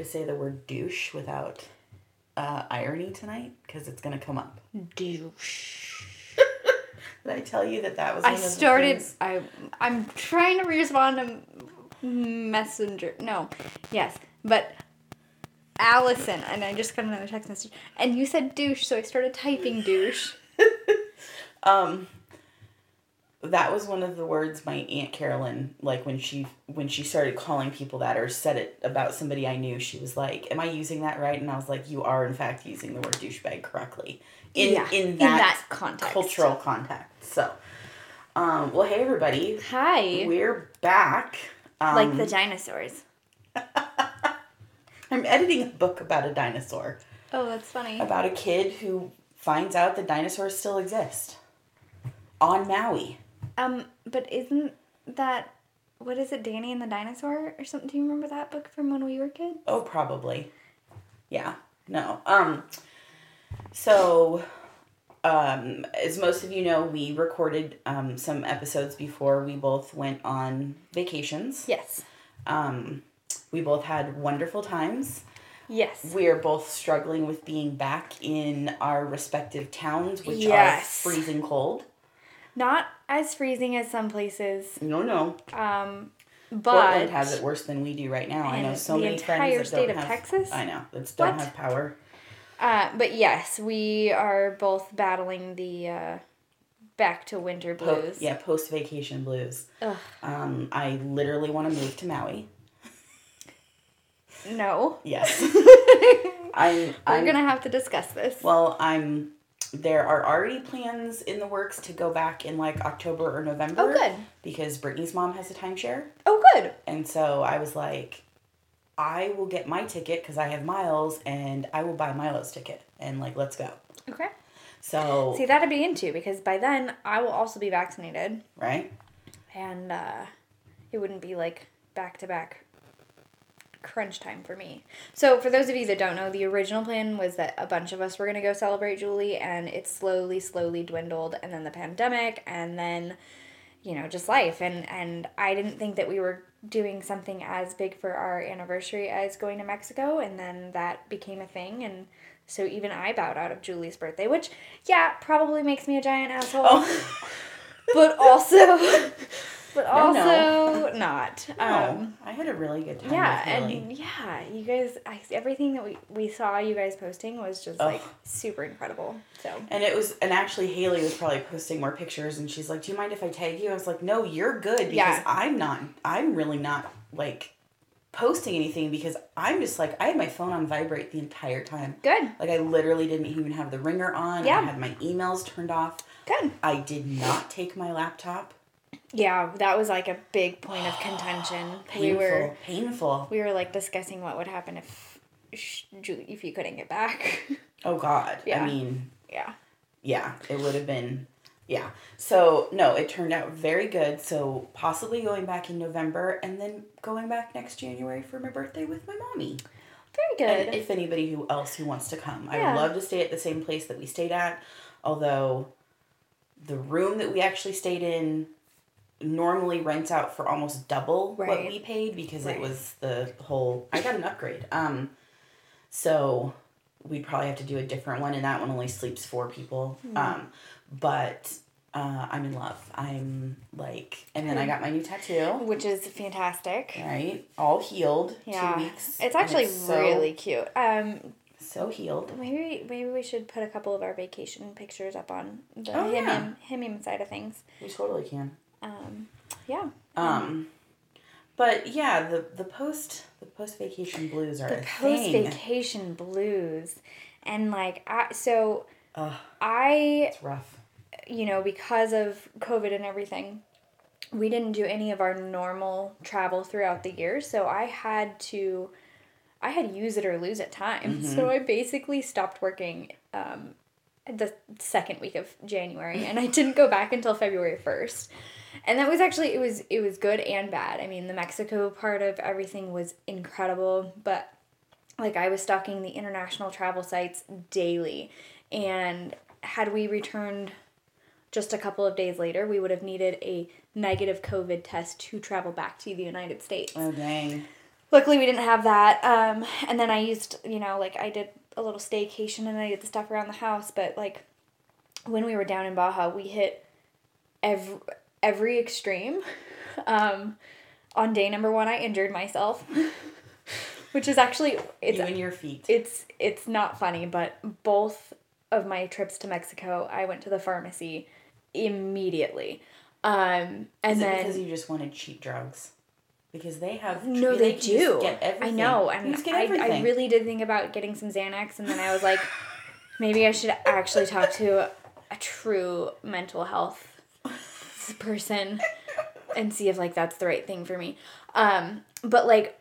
say the word douche without irony tonight? Because it's going to come up. Douche. Did I tell you that was one of the things? I'm trying to respond to Messenger. No. Yes. But Allison, and I just got another text message, and you said douche, so I started typing douche. That was one of the words my Aunt Carolyn, like when she started calling people that or said it about somebody I knew, she was like, "Am I using that right?" And I was like, "You are in fact using the word douchebag correctly in that context, cultural context." So, well, hey everybody, hi, we're back. Like the dinosaurs. I'm editing a book about a dinosaur. Oh, that's funny. About a kid who finds out that dinosaurs still exist on Maui. But isn't that, what is it, Danny and the Dinosaur or something? Do you remember that book from when we were kids? Oh, probably. Yeah. No. So, as most of you know, we recorded some episodes before we both went on vacations. Yes. We both had wonderful times. Yes. We are both struggling with being back in our respective towns, which are freezing cold. Not as freezing as some places. No. But Portland has it worse than we do right now. I know so many friends that don't have... The entire state of Texas? I know. That don't have power. But yes, we are both battling the back to winter blues. Post-vacation blues. Ugh. I literally want to move to Maui. No. Yes. We're going to have to discuss this. Well, there are already plans in the works to go back in like October or November. Oh, good. Because Brittany's mom has a timeshare. Oh, good. And so I was like, I will get my ticket because I have miles and I will buy Milo's ticket. And like, let's go. Okay. So. See, that'd be into because by then I will also be vaccinated. Right. And it wouldn't be like back-to-back crunch time for me. So for those of you that don't know, the original plan was that a bunch of us were going to go celebrate Julie, and it slowly dwindled, and then the pandemic, and then, just life. And I didn't think that we were doing something as big for our anniversary as going to Mexico, and then that became a thing, and so even I bowed out of Julie's birthday, which, probably makes me a giant asshole. Oh. But also... not. No, I had a really good time. You guys, everything that we saw you guys posting was just like super incredible. So. And actually Haley was probably posting more pictures, and she's like, "Do you mind if I tag you?" I was like, "No, you're good because I'm really not like posting anything because I'm just like I had my phone on vibrate the entire time. Good. Like I literally didn't even have the ringer on. Yeah. I had my emails turned off. Good. I did not take my laptop. Yeah, that was like a big point of contention. Painful. We were like discussing what would happen if you couldn't get back. Oh God. Yeah. I mean. Yeah. Yeah, it would have been. Yeah. So no, it turned out very good. So possibly going back in November and then going back next January for my birthday with my mommy. Very good. And if anybody who wants to come, I would love to stay at the same place that we stayed at. Although the room that we actually stayed in normally rents out for almost double what we paid because it was the whole. I got an upgrade. So we'd probably have to do a different one, and that one only sleeps 4 people. But I'm in love. I'm like, and then I got my new tattoo, which is fantastic. Right, all healed. Yeah. 2 weeks. It's actually really cute. So healed. Maybe we should put a couple of our vacation pictures up on the him side of things. We totally can. Yeah. But yeah, the post vacation blues are the post vacation blues, and like it's rough. Because of COVID and everything, we didn't do any of our normal travel throughout the year, so I had use it or lose it time. Mm-hmm. So I basically stopped working the second week of January, and I didn't go back until February 1st. And that was actually, it was good and bad. I mean, the Mexico part of everything was incredible, but like I was stalking the international travel sites daily, and had we returned just a couple of days later, we would have needed a negative COVID test to travel back to the United States. Oh, dang. luckily we didn't have that. And then I used, like I did a little staycation and I did the stuff around the house. But like when we were down in Baja, we hit every extreme. On day number 1, I injured myself, which is actually you and your feet. It's not funny, but both of my trips to Mexico, I went to the pharmacy immediately. And is it then because you just wanted cheap drugs? Because they have no, they do. Get everything. I know, and I really did think about getting some Xanax, and then I was like, maybe I should actually talk to a true mental health person and see if like that's the right thing for me. But like,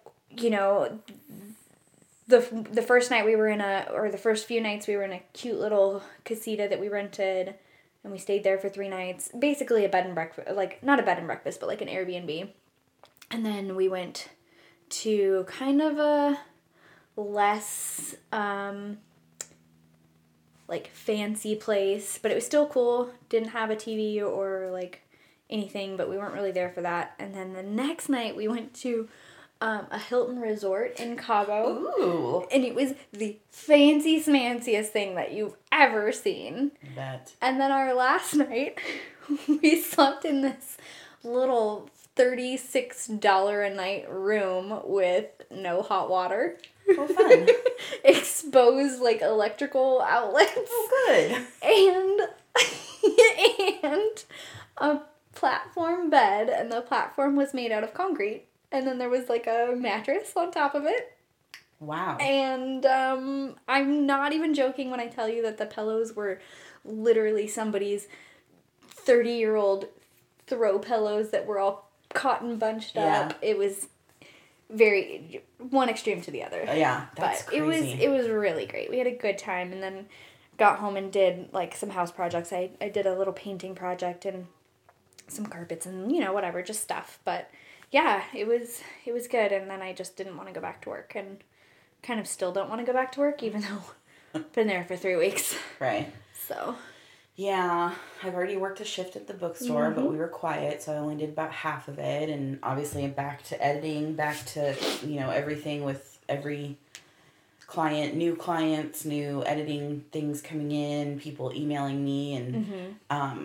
the first night we were the first few nights we were in a cute little casita that we rented, and we stayed there for 3 nights. Basically a bed and breakfast, like not a bed and breakfast, but like an Airbnb. And then we went to kind of a less like fancy place, but it was still cool. Didn't have a TV or like anything, but we weren't really there for that. And then the next night we went to a Hilton resort in Cabo. Ooh. And it was the fancy smanciest thing that you've ever seen. Bet. And then our last night, we slept in this little $36 a night room with no hot water. Oh, fun. Exposed, like, electrical outlets. Oh, good. And a platform bed, and the platform was made out of concrete. And then there was, like, a mattress on top of it. Wow. And I'm not even joking when I tell you that the pillows were literally somebody's 30-year-old throw pillows that were all cotton bunched up. It was very one extreme to the other. Yeah, that's crazy. It was really great. We had a good time, and then got home and did like some house projects. I did a little painting project and some carpets and whatever, just stuff. But yeah, it was good. And then I just didn't want to go back to work, and kind of still don't want to go back to work, even though I've been there for 3 weeks. Right. So. Yeah, I've already worked a shift at the bookstore, but we were quiet, so I only did about half of it. And obviously I'm back to editing, back to, everything with every client, new clients, new editing things coming in, people emailing me. And,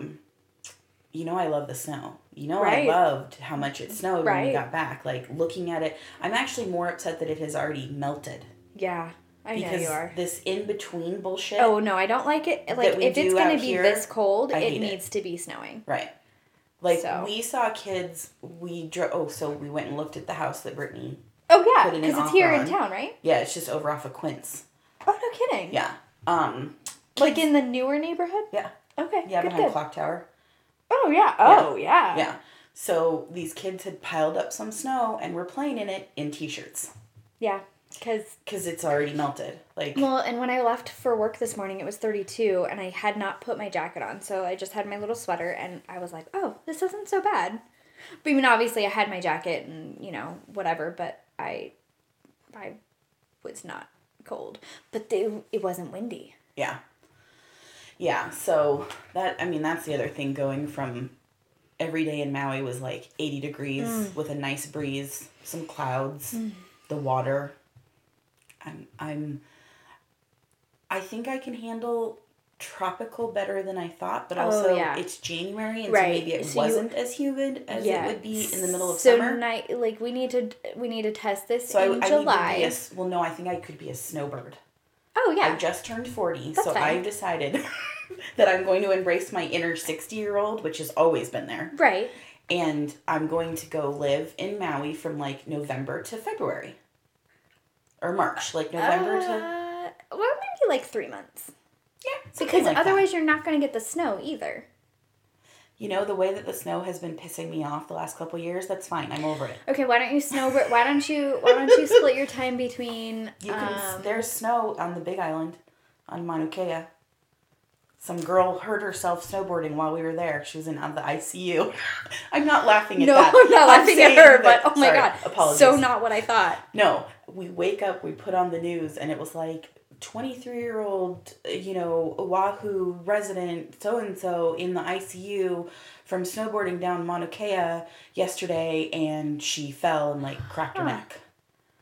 I love the snow. Right. I loved how much it snowed when we Right. got back. Like, looking at it, I'm actually more upset that it has already melted. Yeah. I know you are. This in-between bullshit. Oh, no, I don't like it. Like, if it's going to be this cold, it needs to be snowing. Right. Like, we saw kids, so we went and looked at the house that Brittany put in an offer on. Because it's here in town, right? Yeah, it's just over off of Quince. Oh, no kidding. Yeah. Like in the newer neighborhood? Yeah. Okay, yeah, behind Clock Tower. Oh, yeah. Oh, yeah. Yeah. So, these kids had piled up some snow and were playing in it in t-shirts. Yeah. Because it's already melted. Well, and when I left for work this morning, it was 32, and I had not put my jacket on, so I just had my little sweater, and I was like, oh, this isn't so bad. But, obviously I had my jacket and, whatever, but I was not cold. But it wasn't windy. Yeah. Yeah, so that's the other thing, going from every day in Maui was like 80 degrees with a nice breeze, some clouds, the water. I think I can handle tropical better than I thought, but also it's January, and so maybe it wasn't as humid as it would be in the middle of summer. So we need to test this in July. I think I could be a snowbird. Oh yeah. I just turned 40, That's so fine. I've decided that I'm going to embrace my inner 60-year-old, which has always been there. Right. And I'm going to go live in Maui from like November to February. Or March, like November to... Well, maybe like 3 months. Yeah, because like otherwise that. You're not going to get the snow either. The way that the snow has been pissing me off the last couple of years, that's fine. I'm over it. Okay, why don't you split your time between... There's snow on the Big Island, on Mauna Kea. Some girl hurt herself snowboarding while we were there. She was in the ICU. I'm not laughing at that. No, I'm not laughing at her, but oh my God. Apologies. So not what I thought. No, we wake up, we put on the news, and it was like 23-year-old, Oahu resident so-and-so in the ICU from snowboarding down Mauna Kea yesterday, and she fell and cracked her neck.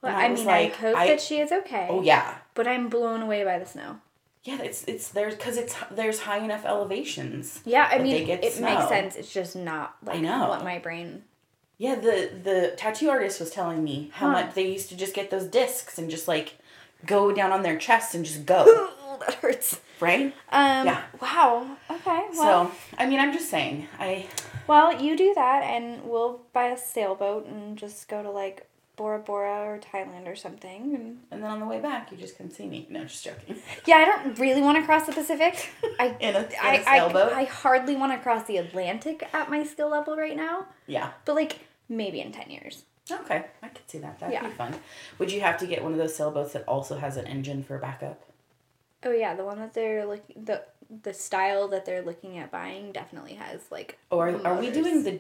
Well, I mean, I hope that she is okay. Oh, yeah. But I'm blown away by the snow. Yeah, it's there's high enough elevations. Yeah, I mean, it makes sense. It's just not like what my brain... Yeah, the tattoo artist was telling me how much they used to just get those discs and just like go down on their chest and just go. Ooh, that hurts. Right? Yeah. Wow. Okay. Well, so, I mean, I'm just saying. Well, you do that and we'll buy a sailboat and just go to like Bora Bora or Thailand or something. And then on the way back, you just come see me. No, just joking. Yeah, I don't really want to cross the Pacific. In a sailboat? I hardly want to cross the Atlantic at my skill level right now. Yeah. But like, maybe in 10 years. Okay, I could see that. That'd be fun. Would you have to get one of those sailboats that also has an engine for backup? Oh yeah, the one that they're the style that they're looking at buying definitely has like. Oh, are we doing the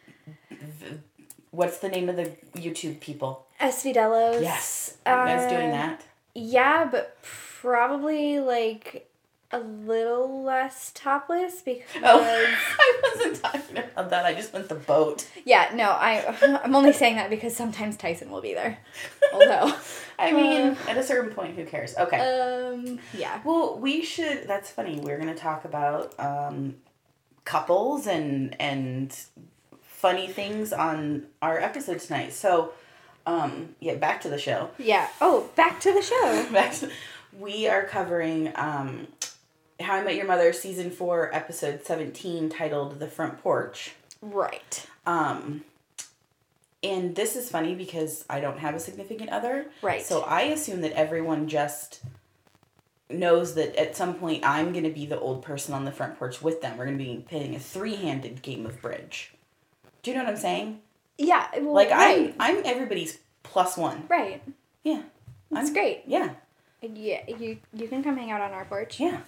what's the name of the YouTube people? Esvidelos. Yes. Are you guys doing that? Yeah, but probably like a little less topless because... Oh, I wasn't talking about that. I just meant the boat. Yeah, no, I'm only saying that because sometimes Tyson will be there. Although... I mean, at a certain point, who cares? Okay. Yeah. Well, we should... That's funny. We're going to talk about couples and funny things on our episode tonight. So, yeah, back to the show. Yeah. Oh, back to the show. We are covering... How I Met Your Mother season 4 episode 17 titled The Front Porch. Right. And this is funny because I don't have a significant other. Right. So I assume that everyone just knows that at some point I'm going to be the old person on the front porch with them. We're going to be playing a 3-handed game of bridge. Do you know what I'm saying? Yeah. Well, like right. I'm everybody's plus one. Right. Yeah. That's great. Yeah. Yeah. You can come hang out on our porch. Yeah.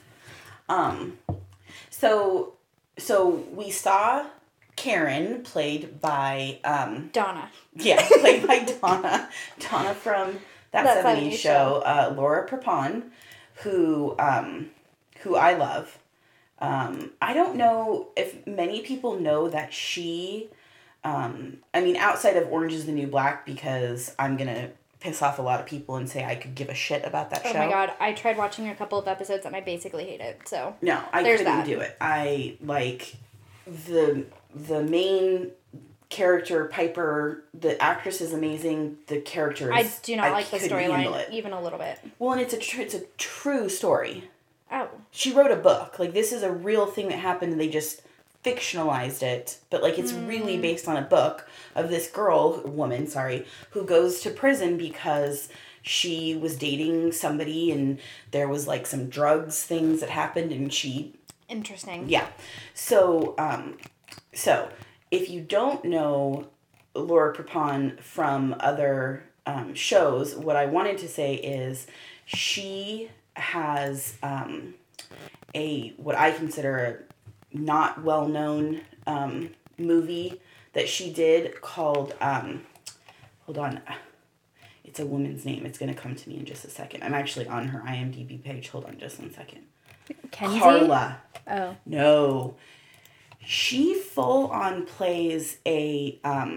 So we saw Karen played by Donna. Yeah, played by Donna. Donna from That 70s Show. Laura Prepon, who I love. I don't know if many people know that she I mean outside of Orange is the New Black, because I'm gonna piss off a lot of people and say I could give a shit about that show. Oh my god, I tried watching a couple of episodes and I basically hate it, so... No, I couldn't do it. I, like, the main character, Piper, the actress is amazing, the character is... I do not like the storyline, even a little bit. Well, and it's a true story. Oh. She wrote a book. Like, this is a real thing that happened and they just fictionalized it, but like it's really based on a book of this woman, who goes to prison because she was dating somebody and there was like some drugs things that happened and she... Interesting. Yeah. So if you don't know Laura Prepon from other shows, what I wanted to say is she has what I consider a not well-known movie that she did called hold on, it's a woman's name, it's gonna come to me in just a second. I'm actually on her IMDb page. Hold on just 1 second. Kenzie? Carla. Oh no, she full on plays a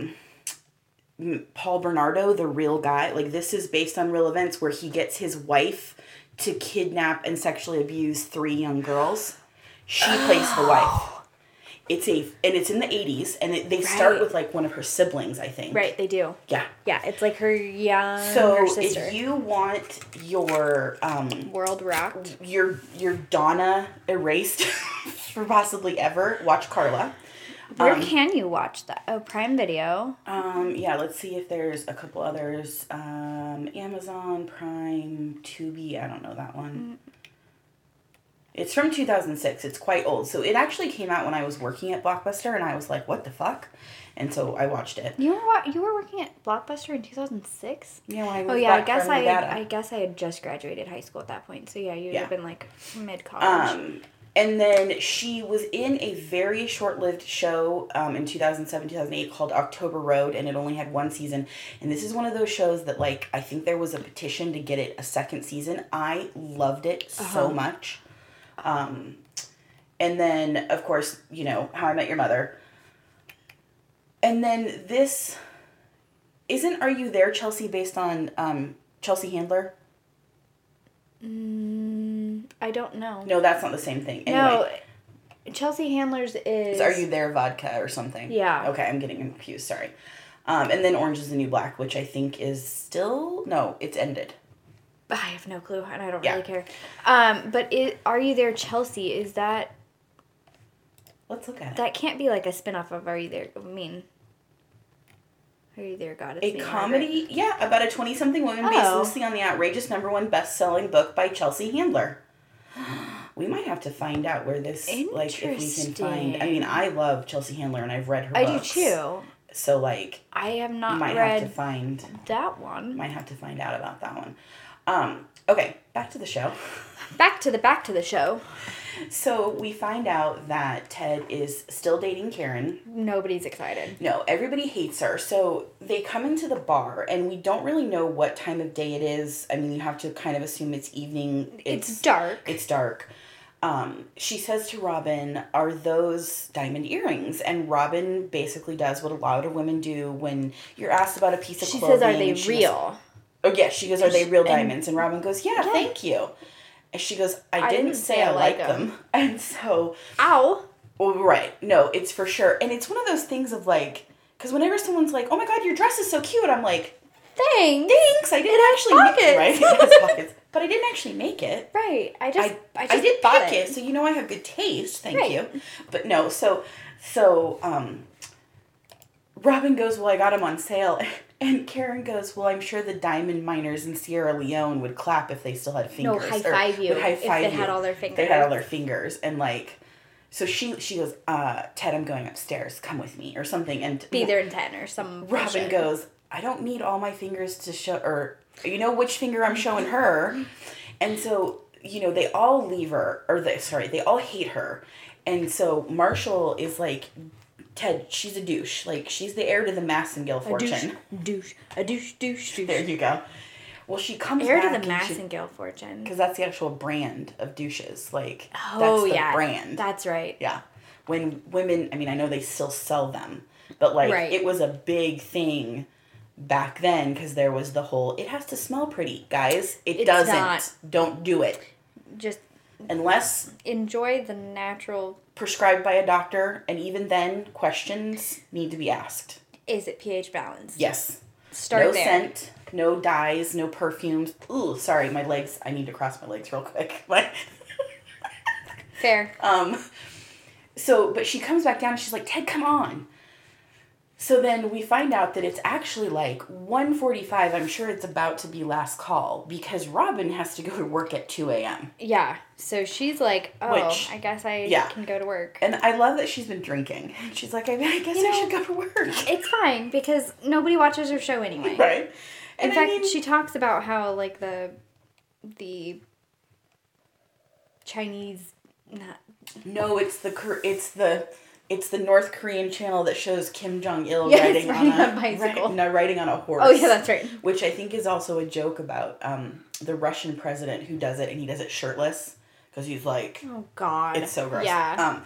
Paul Bernardo, the real guy. Like, this is based on real events where he gets his wife to kidnap and sexually abuse 3 young girls. She plays the wife. It's in the 80s, and they start with like one of her siblings, I think. Right, they do. Yeah. Yeah, it's like her younger sister. So if you want your world rocked, your Donna erased for possibly ever, watch Carla. Where can you watch that? Oh, Prime Video. Yeah, let's see if there's a couple others. Amazon Prime, Tubi, I don't know that one. It's from 2006. It's quite old. So it actually came out when I was working at Blockbuster, and I was like, what the fuck? And so I watched it. You were working at Blockbuster in 2006? Yeah, when I moved back from Nevada. I guess I had just graduated high school at that point. So yeah, you'd have been like mid-college. And then she was in a very short-lived show in 2007, 2008 called October Road, and it only had 1 season. And this is one of those shows that, like, I think there was a petition to get it a second season. I loved it so much. And then, of course, you know, How I Met Your Mother. And then this Isn't Are You There, Chelsea, based on Chelsea Handler? I don't know. No, that's not the same thing. Anyway. No, Chelsea Handler's is... Are You There, Vodka or something? Yeah. Okay, I'm getting confused, sorry. And then Orange is the New Black, which I think is still... No, it's ended. I have no clue, and I don't really care. But Are You There, Chelsea, is that... Let's look at it. That can't be like a spinoff of Are You There... Are You There, God? It's a comedy, Margaret. Yeah, about a 20-something woman based loosely on the outrageous #1 best-selling book by Chelsea Handler. We might have to find out where this, like, if we can find... I mean, I love Chelsea Handler, and I've read her books. I do, too. So, like... I have not might read have to find that one. Might have to find out about that one. Okay, back to the show. Back to the show. So we find out that Ted is still dating Karen. Nobody's excited. No, everybody hates her. So they come into the bar, and we don't really know what time of day it is. I mean, you have to kind of assume it's evening. It's dark. It's dark. She says to Robin, "Are those diamond earrings?" And Robin basically does what a lot of women do when you're asked about a piece of clothing. She says, "Are they real?" She goes, "Are they real diamonds?" And Robin goes, "Yeah, thank you." And she goes, I didn't say I like them. And so... Ow. Well, right. No, it's for sure. And it's one of those things of like... Because whenever someone's like, oh my God, your dress is so cute. I'm like... Thanks. I didn't actually make it. Right? It has pockets. But I didn't actually make it. Right. I did pick it. So you know I have good taste. Thank you. But no, so Robin goes, well, I got them on sale. And Karen goes, well, I'm sure the diamond miners in Sierra Leone would clap if they still had fingers. No, high-five you if they had all their fingers. They had all their fingers. And, like, so she goes, Ted, I'm going upstairs. Come with me or something. And be there in 10 or some Robin bullshit. Goes, I don't need all my fingers to show, or, you know which finger I'm showing her. And so, you know, they all leave her, they all hate her. And so Marshall is like... Ted, she's a douche. Like, she's the heir to the Massengill fortune. A douche. There you go. Well, she comes heir back... Heir to the Massengill fortune. Because that's the actual brand of douches. Like, that's the brand. That's right. Yeah. When women... I mean, I know they still sell them. But, like, It was a big thing back then because there was the whole... It has to smell pretty, guys. It doesn't. Not. Don't do it. Just... Unless... Enjoy the natural... Prescribed by a doctor, and even then, questions need to be asked. Is it pH balanced? Yes. Start there. No scent, no dyes, no perfumes. Ooh, sorry, my legs. I need to cross my legs real quick. Fair. But she comes back down and she's like, Ted, come on. So then we find out that it's actually like 1:45. I'm sure it's about to be last call because Robin has to go to work at 2 a.m. Yeah. So she's like, I guess I can go to work. And I love that she's been drinking. She's like, I guess I should go to work. It's fine because nobody watches her show anyway. Right. In fact, she talks about how like the Chinese... No, it's the North Korean channel that shows Kim Jong-il riding on a bicycle. Riding on a horse. Oh, yeah, that's right. Which I think is also a joke about the Russian president who does it, and he does it shirtless because he's like... Oh, God. It's so gross. Yeah.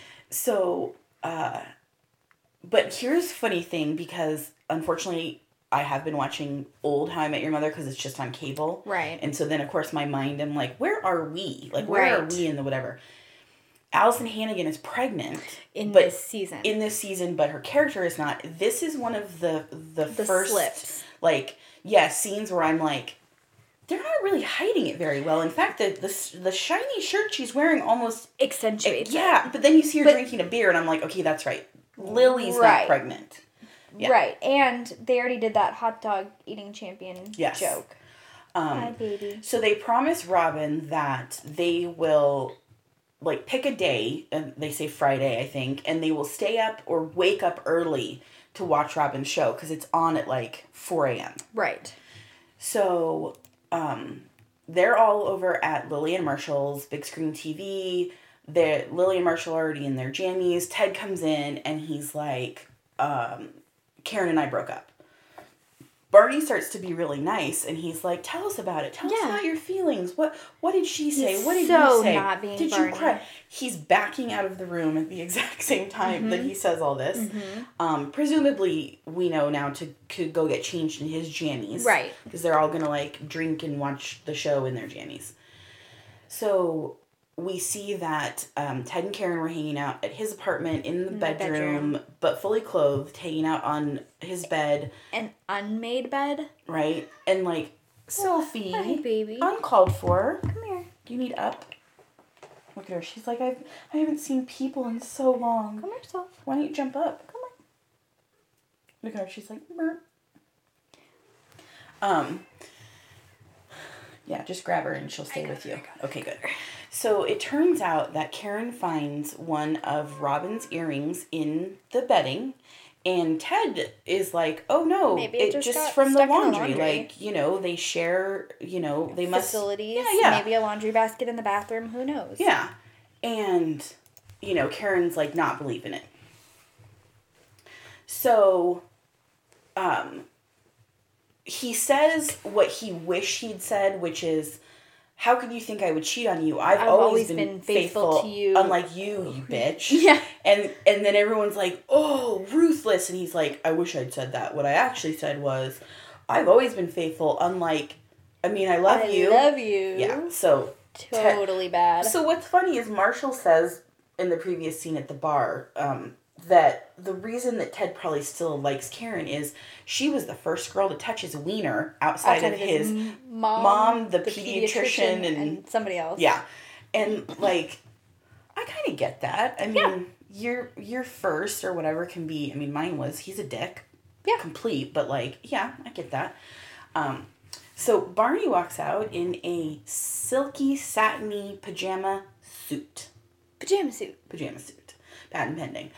But here's a funny thing because, unfortunately, I have been watching old How I Met Your Mother because it's just on cable. Right. And so then, of course, my mind, I'm like, where are we? Like, where are we in the whatever? Allison Hannigan is pregnant in this season, but her character is not. This is one of the first slips. Scenes where I'm like, they're not really hiding it very well. In fact, the shiny shirt she's wearing almost accentuates. Yeah, but then you see her drinking a beer, and I'm like, okay, that's right. Lily's not pregnant. Yeah. Right, and they already did that hot dog eating champion joke. Hi, baby. So they promise Robin that they will... pick a day, and they say Friday, I think, and they will stay up or wake up early to watch Robin's show, because it's on at, 4 a.m. Right. So, they're all over at Lily and Marshall's big screen TV. Lily and Marshall are already in their jammies. Ted comes in, and he's like, Karen and I broke up. Barney starts to be really nice, and he's like, tell us about it. Tell us about your feelings. What did she say? What did you say? Not being did Barney. You cry? He's backing out of the room at the exact same time that he says all this. Presumably, we know now to go get changed in his jammies. Right. Because they're all going to, like, drink and watch the show in their jammies. So we see that Ted and Karen were hanging out at his apartment in the bedroom, but fully clothed, hanging out on his bed. An unmade bed. Right? And like, Sophie. Hi, baby. Uncalled for. Come here. You need up. Look at her. She's like, I haven't seen people in so long. Come here, Soph. Why don't you jump up? Come on. Look at her. She's like, burp. Yeah, just grab her and she'll stay with you. Okay, good. So it turns out that Karen finds one of Robin's earrings in the bedding, and Ted is like, oh no, maybe it just from the laundry. Like, you know, they share, you know, they must... Facilities. Yeah. Maybe a laundry basket in the bathroom. Who knows? Yeah. And, you know, Karen's like not believing it. So, he says what he wished he'd said, which is, how could you think I would cheat on you? I've always been faithful to you. Unlike you bitch. Yeah. And then everyone's like, oh, ruthless. And he's like, I wish I'd said that. What I actually said was, I've always been faithful, unlike, I love you. I love you. Yeah, so. Totally bad. So what's funny is Marshall says in the previous scene at the bar, that the reason that Ted probably still likes Karen is she was the first girl to touch his wiener outside of his mom, the pediatrician, and somebody else. Yeah. And, like, I kind of get that. I mean, your first or whatever can be, mine was, he's a dick. Yeah. Complete, but, like, yeah, I get that. So Barney walks out in a silky, satiny pajama suit. Pajama suit. Patent pending.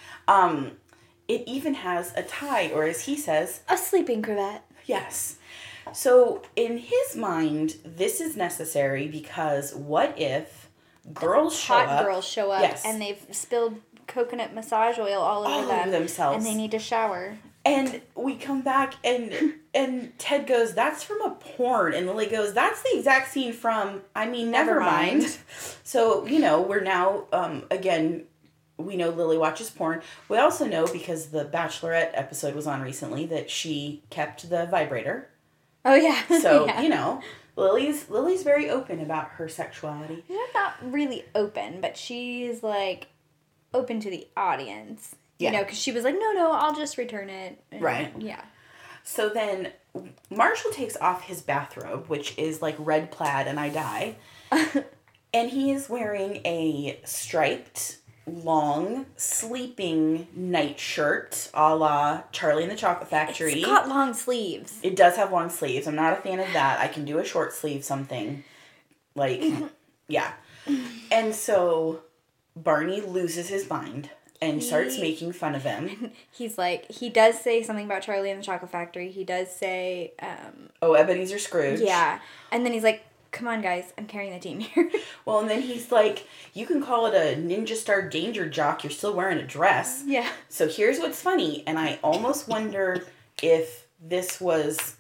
It even has a tie, or as he says... a sleeping cravat. Yes. So, in his mind, this is necessary because what if girls show up... Hot girls show up, and they've spilled coconut massage oil all over themselves. And they need to shower. And we come back, and Ted goes, that's from a porn. And Lily goes, that's the exact scene from, never mind. So, you know, we're now, again... We know Lily watches porn. We also know, because the Bachelorette episode was on recently, that she kept the vibrator. Oh, yeah. So, you know, Lily's very open about her sexuality. She's not really open, but she's, like, open to the audience. You know, because she was like, no, I'll just return it. And, right. Yeah. So then Marshall takes off his bathrobe, which is, like, red plaid and I die. And he is wearing a striped... long sleeping night shirt a la Charlie and the Chocolate Factory. It's got long sleeves. It does have long sleeves. I'm not a fan of that. I can do a short sleeve something. Like, yeah. And so Barney loses his mind and starts making fun of him. He's like, he does say something about Charlie and the Chocolate Factory. He does say... Ebenezer Scrooge. Yeah. And then he's like, come on, guys, I'm carrying the team here. Well, and then he's like, you can call it a Ninja Star Danger Jock. You're still wearing a dress. Yeah. So here's what's funny, and I almost wonder if this was,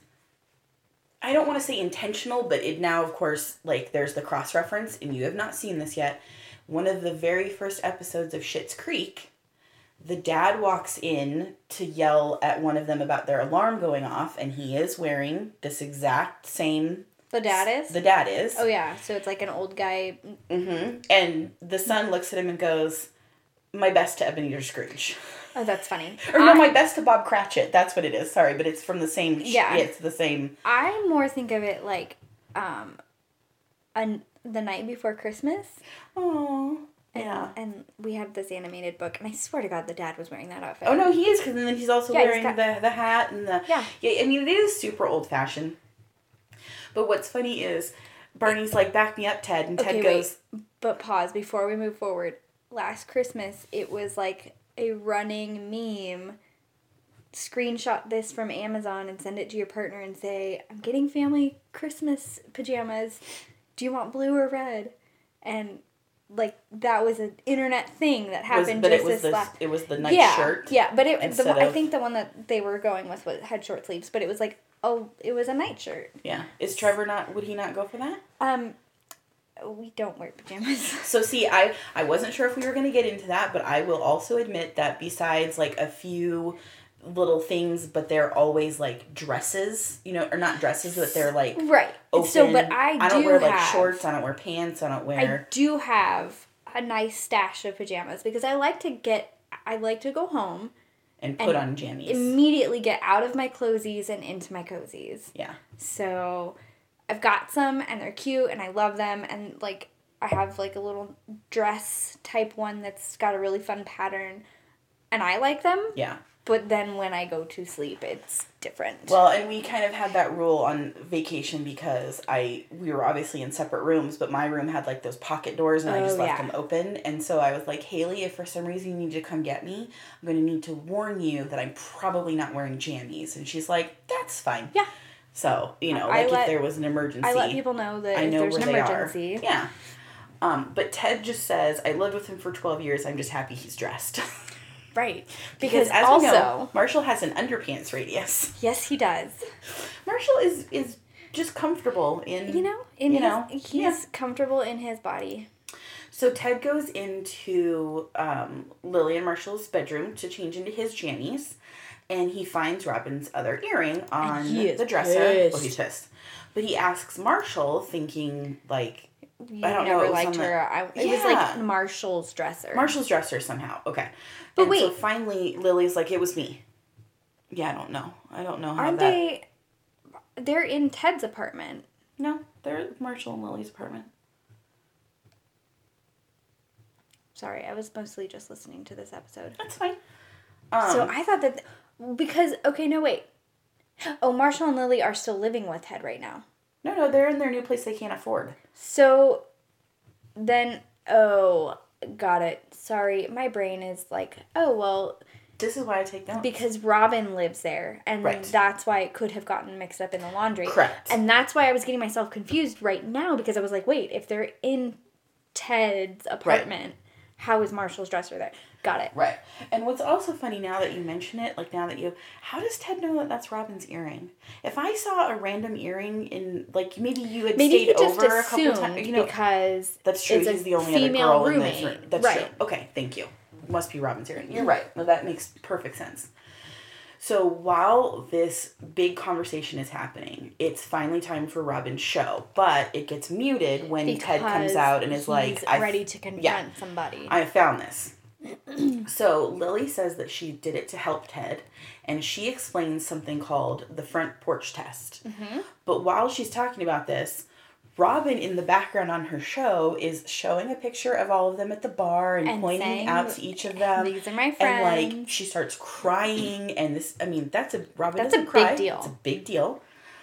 I don't want to say intentional, but it now, of course, like, there's the cross-reference, and you have not seen this yet. One of the very first episodes of Schitt's Creek, the dad walks in to yell at one of them about their alarm going off, and he is wearing this exact same... The dad is? The dad is. Oh, yeah. So it's like an old guy. Mm-hmm. And the son looks at him and goes, my best to Ebenezer Scrooge. Oh, that's funny. Or no, my best to Bob Cratchit. That's what it is. Sorry, but it's from the same... Yeah. It's the same... I more think of it like the night before Christmas. Oh. Yeah. And we had this animated book, and I swear to God the dad was wearing that outfit. Oh, no, he is, because then he's also wearing the hat and the... Yeah. Yeah, it is super old-fashioned. But what's funny is Barney's like, back me up, Ted. And Ted goes... Wait. But pause before we move forward. Last Christmas, it was like a running meme. Screenshot this from Amazon and send it to your partner and say, I'm getting family Christmas pajamas. Do you want blue or red? And... like, that was an internet thing that happened It was the night shirt. Yeah, but I think the one that they were going with had short sleeves, but it was like it was a nightshirt. Yeah. Is Trevor would he not go for that? We don't wear pajamas. So see, I wasn't sure if we were going to get into that, but I will also admit that besides like a few little things, but they're always like dresses, or not dresses, but they're like right. Open. So, but I don't wear like shorts. I don't wear pants. I don't wear. I do have a nice stash of pajamas because I like to go home and put on jammies. Immediately get out of my clothies and into my cozies. Yeah. So I've got some and they're cute and I love them, and like I have like a little dress type one that's got a really fun pattern and I like them. Yeah. But then when I go to sleep, it's different. Well, and we kind of had that rule on vacation because we were obviously in separate rooms, but my room had like those pocket doors and I just left them open. And so I was like, Haley, if for some reason you need to come get me, I'm going to need to warn you that I'm probably not wearing jammies. And she's like, that's fine. Yeah. So, if there was an emergency. I let people know that if there's an emergency. Yeah. But Ted just says, I lived with him for 12 years. I'm just happy he's dressed. Right. Because as also, we know, Marshall has an underpants radius. Yes, he does. Marshall is just comfortable in... He's comfortable in his body. So Ted goes into Lily and Marshall's bedroom to change into his jammies. And he finds Robin's other earring on the dresser. Pissed. Well, he's pissed. But he asks Marshall, thinking, like... You never liked her. It was like Marshall's dresser. Marshall's dresser somehow. Okay. But wait. So finally, Lily's like, it was me. Yeah, I don't know. Aren't they... They're in Ted's apartment. No, they're at Marshall and Lily's apartment. Sorry, I was mostly just listening to this episode. That's fine. So I thought that... Because... Okay, no, wait. Oh, Marshall and Lily are still living with Ted right now. No, they're in their new place they can't afford. So, then, got it. Sorry, my brain is like, This is why I take notes. Because Robin lives there, and that's why it could have gotten mixed up in the laundry. Correct. And that's why I was getting myself confused right now, because I was like, wait, if they're in Ted's apartment, how is Marshall's dresser there? Got it. Right. And what's also funny now that you mention it, how does Ted know that that's Robin's earring? If I saw a random earring in, maybe you had stayed over a couple times. Because that's true. He's the only other girl in this room. That's true. Okay, thank you. Must be Robin's earring. You're right. No, that makes perfect sense. So while this big conversation is happening, it's finally time for Robin's show. But it gets muted when Ted comes out and is like... He's ready to confront somebody. I found this. So Lily says that she did it to help Ted, and she explains something called the front porch test. Mm-hmm. But while she's talking about this, Robin in the background on her show is showing a picture of all of them at the bar and pointing saying, out to each of them. These are my friends. And she starts crying, and Robin that's doesn't cry. Big deal. It's a big deal.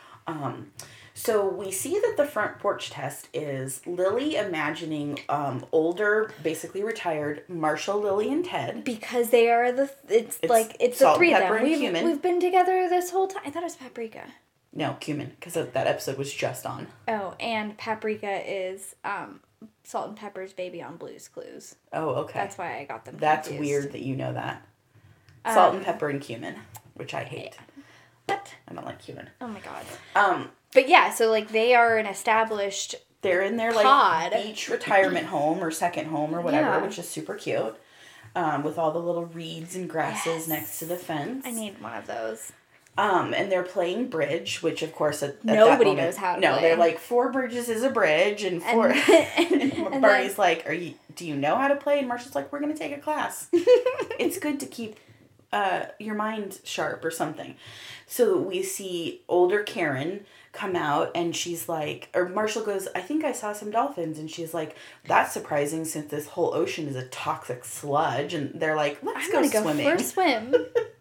So we see that the front porch test is Lily imagining older, basically retired Marshall, Lily, and Ted. Because they are it's the three of them. We've been together this whole time. I thought it was paprika. No, cumin, because that episode was just on. Oh, and paprika is Salt and Pepper's baby on Blue's Clues. Oh, okay. That's why I got them That's confused. Weird that you know that. Salt and pepper and cumin, which I hate. What? I don't like cumin. Oh my god. But yeah, so they are an established They're in their pod. Beach retirement home or second home or whatever, which is super cute. With all the little reeds and grasses next to the fence. I need one of those. And they're playing bridge, which of course at nobody that moment, knows how to play. play. They're like 4 bridges is a bridge, and 4. And Barney's like, do you know how to play? And Marshall's like, we're gonna take a class. It's good to keep your mind sharp or something. So we see older Karen come out, and she's like, or Marshall goes, I think I saw some dolphins, and she's like, that's surprising since this whole ocean is a toxic sludge. And they're like, let's go swimming. For a swim.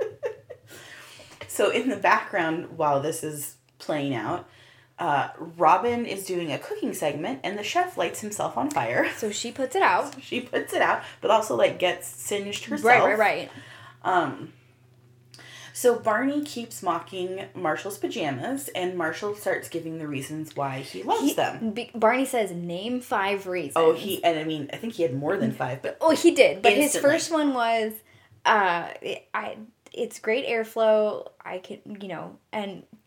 So in the background, while this is playing out, Robin is doing a cooking segment, and the chef lights himself on fire. So she puts it out. But also gets singed herself. Right. So Barney keeps mocking Marshall's pajamas, and Marshall starts giving the reasons why he loves them. Barney says, name 5 reasons. Oh, I think he had more than 5, but... Oh, he did, but instantly. His first one was, it's great airflow, I can, and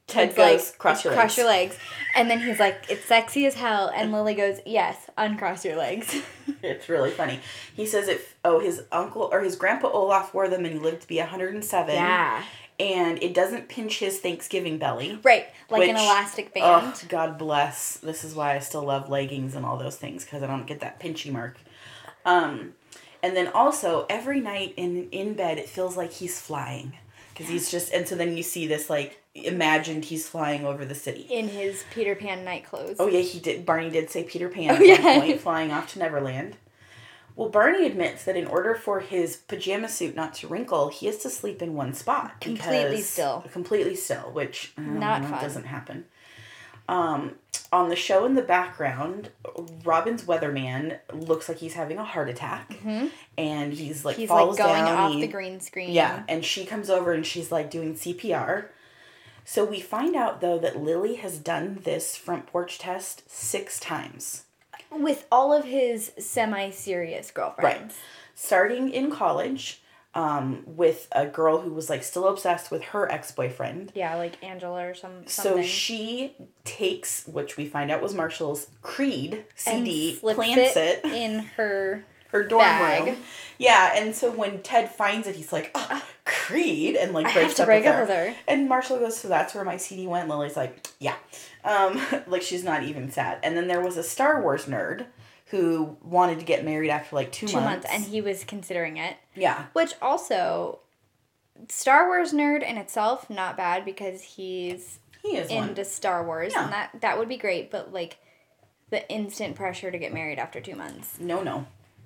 Ted goes, like, cross your legs. Cross your legs. And then he's like, it's sexy as hell. And Lily goes, yes, uncross your legs. It's really funny. He says his uncle or his grandpa Olaf wore them and he lived to be 107. Yeah. And it doesn't pinch his Thanksgiving belly. Right. Like an elastic band. Oh, God bless. This is why I still love leggings and all those things, because I don't get that pinchy mark. And then also, every night in bed, it feels like he's flying. Because he's just... And so then you see this, like, imagined he's flying over the city. In his Peter Pan night clothes. Oh, yeah, he did. Barney did say Peter Pan at one point, flying off to Neverland. Well, Barney admits that in order for his pajama suit not to wrinkle, he has to sleep in one spot. Completely still, which not fun. Doesn't happen. On the show in the background, Robin's weatherman looks like he's having a heart attack. Mm-hmm. And he's falls going down. Off the green screen. Yeah, and she comes over and she's like doing CPR. So we find out, though, that Lily has done this front porch test 6 times. With all of his semi-serious girlfriends. Right. Starting in college, with a girl who was, like, still obsessed with her ex-boyfriend. Yeah, like Angela or something. So she takes, which we find out was Marshall's, Creed CD, and plants it in her dorm bag. room. Yeah, and so when Ted finds it, he's like, oh, Creed, and, like, breaks up with her. And Marshall goes, so that's where my CD went? And Lily's like, yeah. Like, she's not even sad. And then there was a Star Wars nerd who wanted to get married after, like, 2 months. 2 months, and he was considering it. Yeah. Which also, Star Wars nerd in itself, not bad, because he is into Star Wars, and that would be great, but, like, the instant pressure to get married after 2 months. No.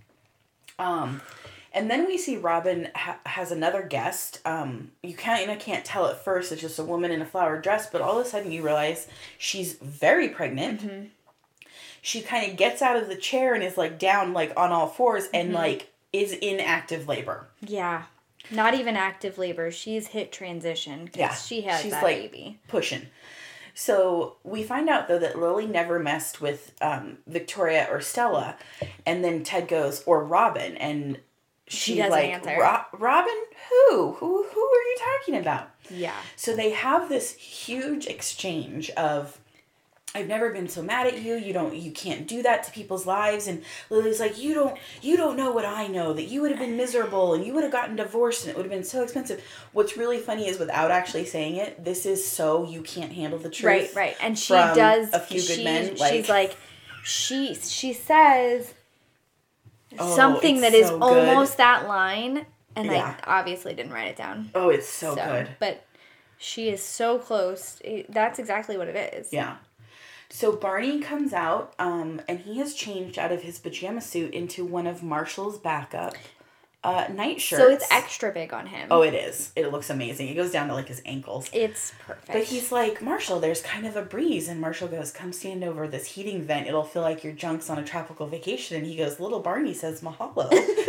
And then we see Robin has another guest. You can't tell at first. It's just a woman in a flower dress, but all of a sudden you realize she's very pregnant. Mm-hmm. She kind of gets out of the chair and is like down like on all fours and like is in active labor. Yeah. Not even active labor. She's hit transition because she's that like baby. Pushing. So we find out, though, that Lily never messed with Victoria or Stella. And then Ted goes, or Robin. And she doesn't answer. Robin? Who? Who are you talking about? Yeah. So they have this huge exchange of, I've never been so mad at you. You can't do that to people's lives. And Lily's like, you don't know what I know, that you would have been miserable and you would have gotten divorced and it would have been so expensive. What's really funny is without actually saying it, this is so you can't handle the truth. Right. And she does. A Few Good Men. She's like, she says something that is so almost that line. And I obviously didn't write it down. Oh, it's so good. But she is so close. That's exactly what it is. Yeah. So Barney comes out, and he has changed out of his pajama suit into one of Marshall's backup night shirts. So it's extra big on him. Oh, it is. It looks amazing. It goes down to, like, his ankles. It's perfect. But he's like, Marshall, there's kind of a breeze. And Marshall goes, come stand over this heating vent. It'll feel like your junk's on a tropical vacation. And he goes, little Barney says mahalo.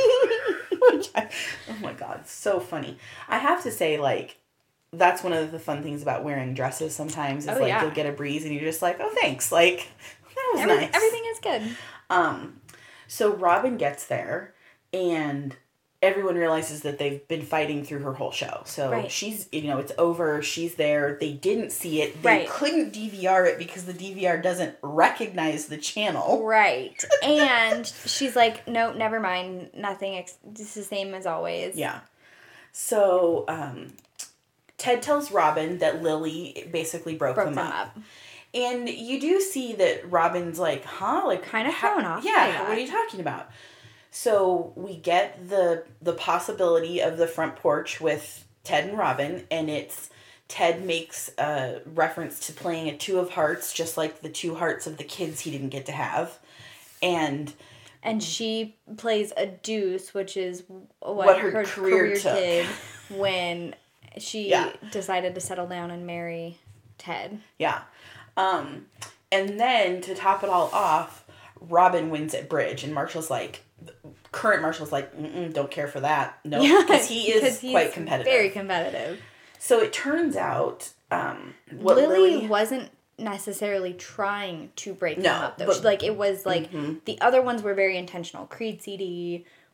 Oh, my God. So funny. I have to say, like, that's one of the fun things about wearing dresses sometimes. Is you'll get a breeze and you're just like, oh, thanks. Like, that was nice. Everything is good. So Robin gets there and everyone realizes that they've been fighting through her whole show. So she's, it's over. She's there. They didn't see it. They couldn't DVR it because the DVR doesn't recognize the channel. Right. And she's like, nope, never mind. Nothing. It's the same as always. Yeah. So, Ted tells Robin that Lily basically broke them up. And you do see that Robin's like, huh? Like, kind of thrown off. Yeah, what are you talking about? So we get the possibility of the front porch with Ted and Robin, and it's Ted makes a reference to playing a 2 of hearts, just like the 2 hearts of the kids he didn't get to have. And she plays a deuce, which is what her career did when she decided to settle down and marry Ted. Yeah. And then to top it all off, Robin wins at bridge, and Marshall's like, don't care for that. No, because he is quite competitive. Very competitive. So it turns out, Lily wasn't necessarily trying to break them up, though. It was like, the other ones were very intentional. Creed CD,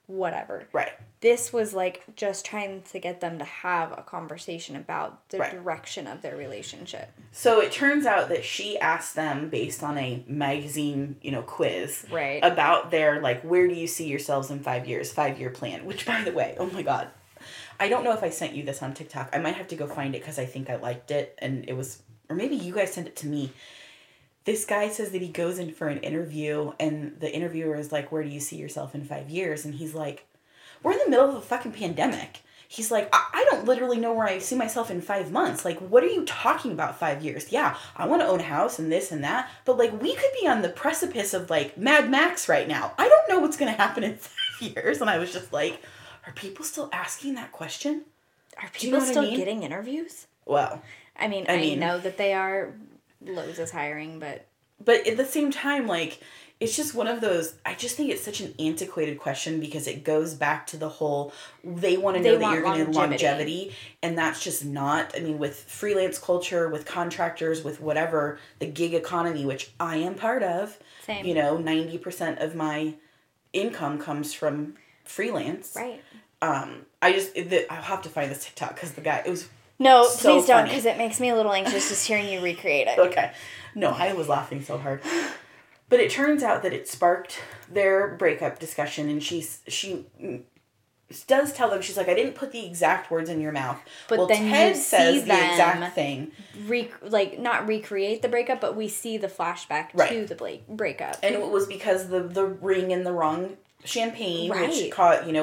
whatever. Right. This was, like, just trying to get them to have a conversation about the direction of their relationship. So it turns out that she asked them, based on a magazine, quiz, right, about their, like, where do you see yourselves in 5 years, 5-year plan, which, by the way, oh my God, I don't know if I sent you this on TikTok. I might have to go find it because I think I liked it, and it was, or maybe you guys sent it to me. This guy says that he goes in for an interview, and the interviewer is like, where do you see yourself in 5 years? And he's like, we're in the middle of a fucking pandemic. He's like, I don't literally know where I see myself in 5 months. Like, what are you talking about 5 years? Yeah, I want to own a house and this and that. But, like, we could be on the precipice of, like, Mad Max right now. I don't know what's going to happen in 5 years. And I was just like, are people still asking that question? Are people still getting interviews? Well. I mean, I know that they are. Lowe's is hiring, but... But at the same time, like... It's just one of those, I just think it's such an antiquated question because it goes back to the whole, they want to know that you're going to longevity. And that's just not, I mean, with freelance culture, with contractors, with whatever, the gig economy, which I am part of. Same. 90% of my income comes from freelance. Right. I'll have to find this TikTok because the guy, it was No, so please don't, because it makes me a little anxious just hearing you recreate it. Okay. No, I was laughing so hard. But it turns out that it sparked their breakup discussion, and she does tell them, she's like, I didn't put the exact words in your mouth. But then Ted you says see the exact thing. Not recreate the breakup, but we see the flashback to the breakup. And it was because the ring in the wrong champagne, right. which caught, no.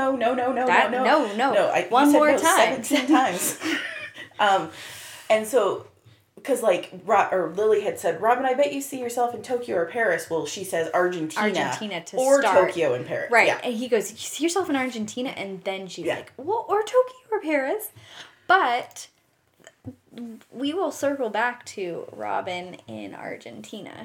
One more time. 17 times. And so... Because, like, Lily had said, Robin, I bet you see yourself in Tokyo or Paris. Well, she says Argentina or start. Tokyo and Paris. Right. Yeah. And he goes, you see yourself in Argentina? And then she's like, well, or Tokyo or Paris. But we will circle back to Robin in Argentina.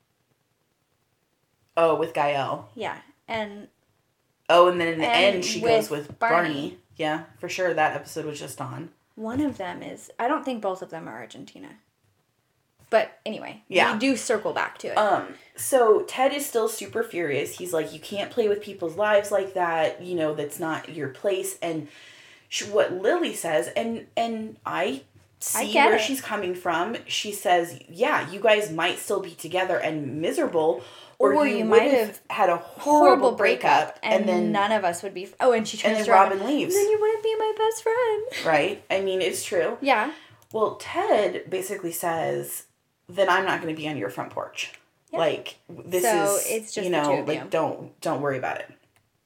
Oh, with Gael. Yeah. And then in the end, she goes with Barney. Yeah, for sure. That episode was just on. One of them is... I don't think both of them are Argentina. But anyway, we do circle back to it. So Ted is still super furious. He's like, you can't play with people's lives like that. That's not your place. And what Lily says, and I see where she's coming from. She says, yeah, you guys might still be together and miserable. Or you might have had a horrible breakup, and then none of us would be... Oh, and she turns around. And then Robin leaves. And then you wouldn't be my best friend. Right? I mean, it's true. Yeah. Well, Ted basically says, then I'm not going to be on your front porch. Yep. Like, this is, it's just the two of like, you. don't worry about it.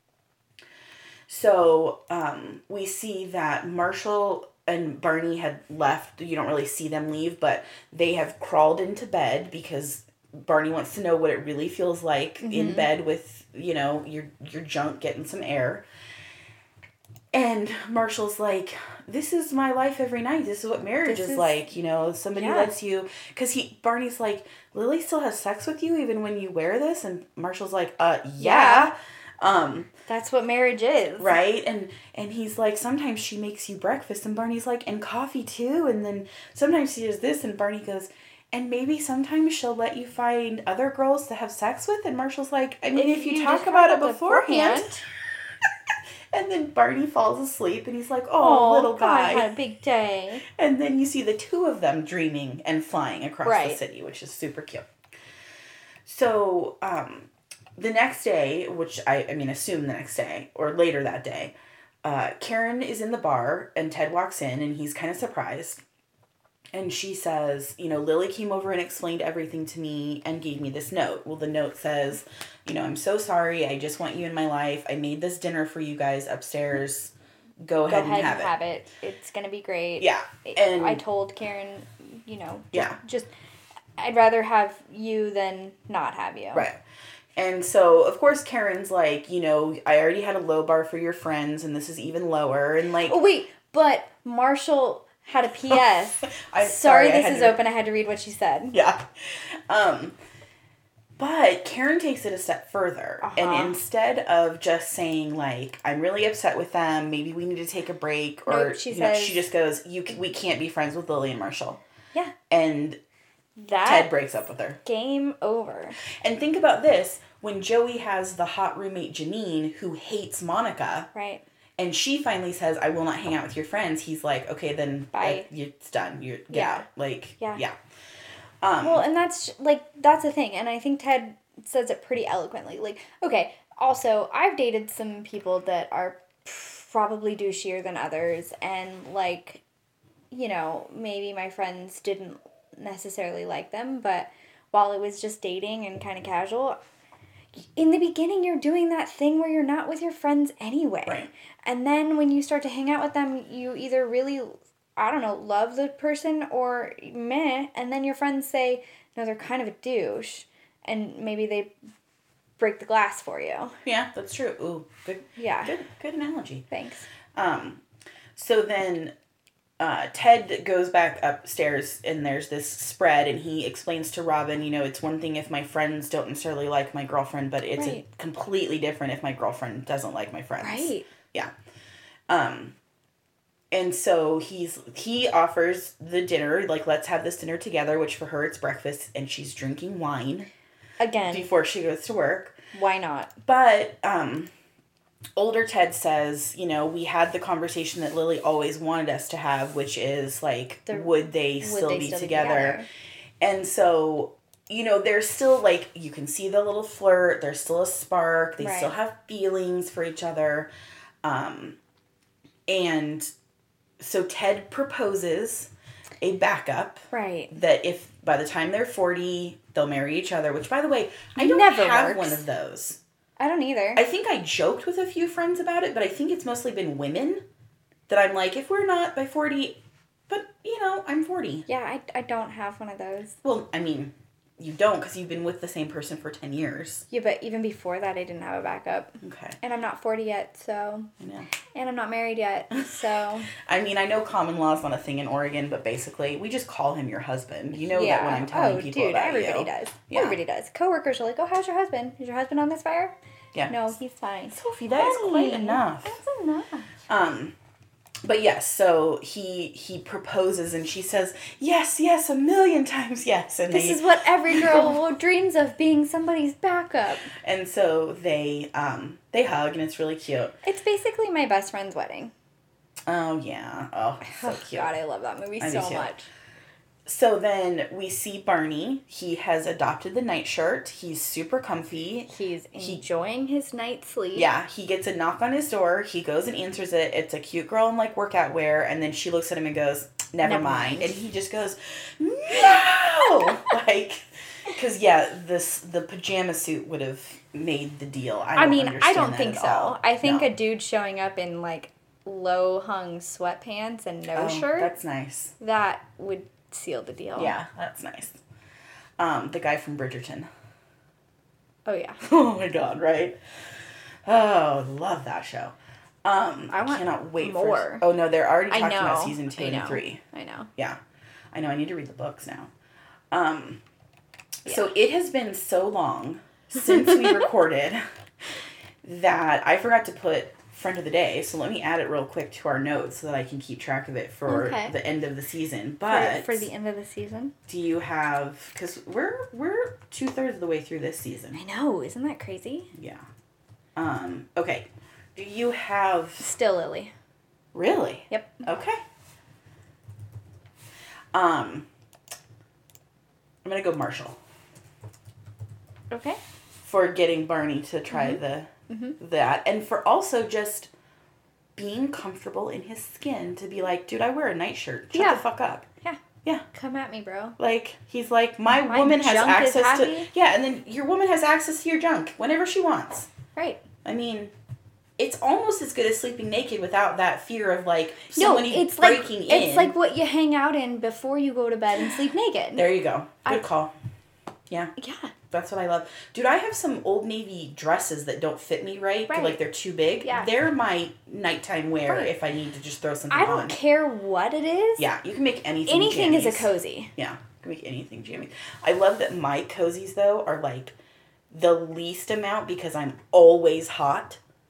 So, we see that Marshall and Barney had left. You don't really see them leave, but they have crawled into bed because... Barney wants to know what it really feels like in bed with, your junk getting some air. And Marshall's like, this is my life every night. This is what marriage is like. Somebody lets you... Because Barney's like, Lily still has sex with you even when you wear this? And Marshall's like, yeah. That's what marriage is. Right? And he's like, sometimes she makes you breakfast. And Barney's like, and coffee too. And then sometimes she does this. And Barney goes... And maybe sometimes she'll let you find other girls to have sex with. And Marshall's like, I mean, if you talk about it beforehand. And then Barney falls asleep and he's like, oh, little guy. I had a big day. And then you see the two of them dreaming and flying across the city, which is super cute. So the next day, which I assume the next day or later that day, Karen is in the bar and Ted walks in and he's kind of surprised. And she says, Lily came over and explained everything to me and gave me this note. Well, the note says, I'm so sorry. I just want you in my life. I made this dinner for you guys upstairs. Go ahead and have it. It's going to be great. Yeah. And I told Karen, just I'd rather have you than not have you. Right. And so, of course, Karen's like, I already had a low bar for your friends and this is even lower. And like... Oh, wait. But Marshall... had a P.S. Sorry, this is open. I had to read what she said. Yeah. But Karen takes it a step further. And instead of just saying, like, I'm really upset with them, maybe we need to take a break. Or she says, she just goes, we can't be friends with Lily and Marshall. Yeah. And Ted breaks up with her. Game over. And think about this. when Joey has the hot roommate Janine who hates Monica. Right. And she finally says, I will not hang out with your friends. He's like, okay, then bye. It's done. You're get out. Like, yeah. Well, and that's the thing. And I think Ted says it pretty eloquently. Like, okay, also, I've dated some people that are probably douchier than others. And, like, you know, maybe my friends didn't necessarily like them. But while it was just dating and kind of casual, in the beginning, you're doing that thing where you're not with your friends anyway. Right. And then when you start to hang out with them, you either really, I don't know, love the person or meh. And then your friends say, no, they're kind of a douche. And maybe they break the glass for you. Yeah, that's true. Ooh, good. Yeah. Good analogy. Thanks. So then Ted goes back upstairs and there's this spread and he explains to Robin, you know, it's one thing if my friends don't necessarily like my girlfriend, but it's completely different if my girlfriend doesn't like my friends. Right. Yeah. And so he offers the dinner, like, let's have this dinner together, which for her it's breakfast, and she's drinking wine. Again. Before she goes to work. Why not? But, older Ted says, you know, we had the conversation that Lily always wanted us to have, which is, like, would they still be together? And so, you know, there's still, like, you can see the little flirt. There's still a spark. They still have feelings for each other. And so Ted proposes a backup. Right. That if by the time they're 40, they'll marry each other. Which, by the way, I don't have one of those. I don't either. I think I joked with a few friends about it, but I think it's mostly been women that I'm like, if we're not by 40, but, you know, I'm 40. Yeah, I don't have one of those. Well, I mean, you don't because you've been with the same person for 10 years. Yeah, but even before that, I didn't have a backup. Okay. And I'm not 40 yet, so. I know. And I'm not married yet, so. I mean, I know common law is not a thing in Oregon, but basically, we just call him your husband. You know that when I'm telling people about everybody you. Does. Yeah. Everybody does. Coworkers are like, oh, how's your husband? Is your husband on this fire? Yeah. No, he's fine. Sophie, that is quite enough. That's enough. But yes, so he proposes and she says, yes, 1,000,000 times yes. And this is what every girl dreams of, being somebody's backup. And so they hug and it's really cute. It's basically my best friend's wedding. Oh, yeah. Oh, so cute. God, I love that movie so much. So then we see Barney. He has adopted the nightshirt. He's super comfy. He's enjoying his night sleep. Yeah, he gets a knock on his door. He goes and answers it. It's a cute girl in, like, workout wear. And then she looks at him and goes, never mind. And he just goes, no! Like, because, yeah, the pajama suit would have made the deal. I don't think so. All. I think a dude showing up in, like, low-hung sweatpants and no shirt. That's nice. That would seal the deal. Yeah, that's nice. The guy from Bridgerton. Oh, yeah. Oh, my God, right? Oh, love that show. I cannot wait more. Oh, no, they're already talking about season 2 and 3. I know. Yeah. I know, I need to read the books now. So it has been so long since we recorded that I forgot to put friend of the day, so let me add it real quick to our notes so that I can keep track of it for the end of the season. But for the end of the season, do you have? Because we're 2/3 of the way through this season. I know, isn't that crazy? Yeah. Okay. Do you have still Lily? Really? Yep. Okay. I'm gonna go Marshall. Okay. For getting Barney to try that, and for also just being comfortable in his skin to be like, dude, I wear a nightshirt. Shut the fuck up. Yeah. Yeah. Come at me, bro. Like, he's like, my woman has access to... Yeah, and then your woman has access to your junk whenever she wants. Right. I mean, it's almost as good as sleeping naked without that fear of, like, somebody breaking in. It's like what you hang out in before you go to bed and sleep naked. There you go. Good call. Yeah. Yeah. That's what I love. Dude, I have some Old Navy dresses that don't fit me right. Like, they're too big. Yeah. They're my nighttime wear if I need to just throw something on. I don't care what it is. Yeah, you can make anything Anything jammies. is a cozy. Yeah, you can make anything jammy. I love that my cozies, though, are, like, the least amount because I'm always hot.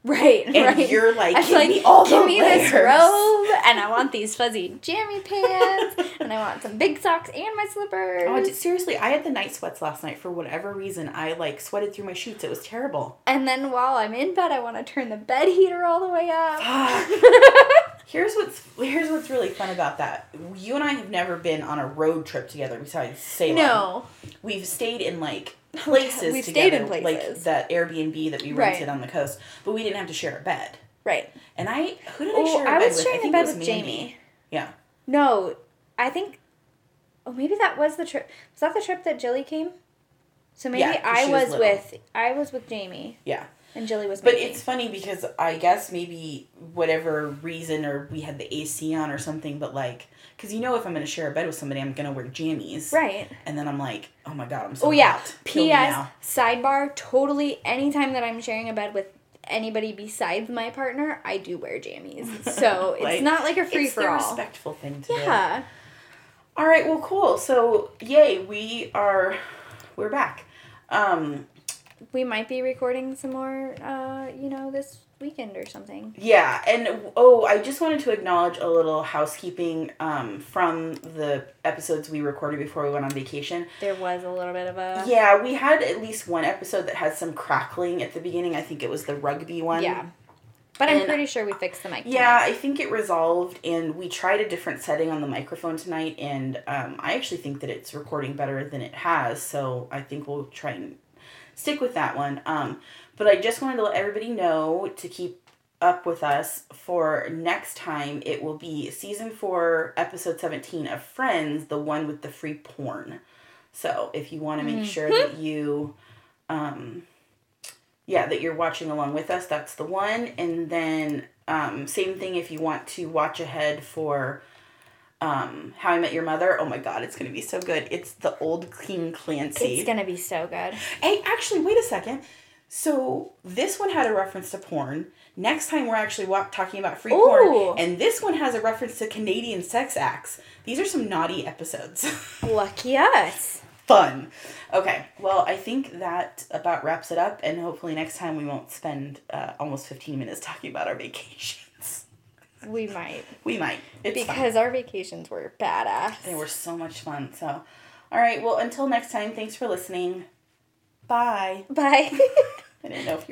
Right, and right. you're like, I'm give like, me all give the me layers. this robe, and I want these fuzzy jammy pants, and I want some big socks and my slippers. Oh, seriously, I had the night sweats last night for whatever reason. I like sweated through my sheets. It was terrible. And then while I'm in bed, I want to turn the bed heater all the way up. Here's what's really fun about that. You and I have never been on a road trip together besides Salem. No. We've stayed in like places We've together, stayed in places. like that Airbnb that we rented Right. on the coast, but we didn't have to share a bed. Right. And who did I share a bed I with? was sharing I think a bed it was with Mandy. Jamie. Yeah. No, I think. Oh, maybe that was the trip. Was that the trip that Jilly came? So maybe Yeah, 'cause she was little. I was with Jamie. Yeah. And Jilly was. But Mandy. it's funny because I guess maybe whatever reason, or we had the AC on or something, but like, because if I'm going to share a bed with somebody, I'm going to wear jammies. Right. And then I'm like, oh my God, I'm so Oh yeah. hot. Kill me P.S. now. Sidebar. Totally. Anytime that I'm sharing a bed with anybody besides my partner, I do wear jammies. So it's Like, not like a free for all. It's the respectful thing to do. Yeah. All right. Well, cool. So yay, we're back. We might be recording some more, this weekend or something. Yeah, and I just wanted to acknowledge a little housekeeping from the episodes we recorded before we went on vacation. There was a little bit of a... Yeah, we had at least one episode that had some crackling at the beginning. I think it was the rugby one. Yeah. But I'm pretty sure we fixed the mic tonight. Yeah, I think it resolved, and we tried a different setting on the microphone tonight, and I actually think that it's recording better than it has, so I think we'll try and stick with that one. But I just wanted to let everybody know to keep up with us for next time. It will be season 4, episode 17 of Friends, the one with the free porn. So if you want to make sure that you, that you're watching along with us, that's the one. And then same thing if you want to watch ahead for How I Met Your Mother. Oh my God, it's going to be so good. It's the old King Clancy. It's going to be so good. Hey, actually, wait a second. So this one had a reference to porn. Next time we're actually talking about free porn. And this one has a reference to Canadian sex acts. These are some naughty episodes. Lucky us. Fun. Okay, well, I think that about wraps it up. And hopefully next time we won't spend almost 15 minutes talking about our vacations. We might. It's because fun. Our vacations were badass. They were so much fun. So, all right. Well, until next time, thanks for listening. Bye. Bye. I didn't know if you